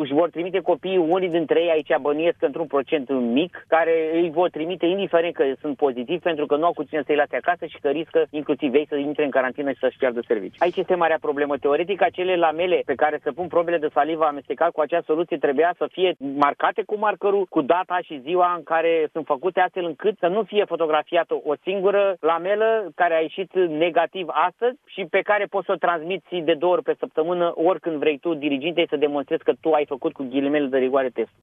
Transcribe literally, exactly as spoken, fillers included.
își vor trimite copiii, unii dintre ei aici bănuiesc într-un procent mic, care îi vor trimite indiferent că sunt pozitivi, pentru că nu au cu cine să-i lase acasă și că riscă inclusiv ei să intre în carantină și să-și piardă serviciu. Aici este marea problemă. Teoretic, acele lamele pe care se pun probele de salivă amestecat cu acea soluție trebuia să fie marcate cu markerul, cu data și ziua în care sunt făcute, astfel încât să nu fie fotografiată o singură lamelă care a ieșit negativ astăzi și pe care poți să o transmiți de două ori pe săptămână, oricând vrei tu, dirigintei, să demonstrezi că tu ai făcut cu ghilimele de rigoare testul.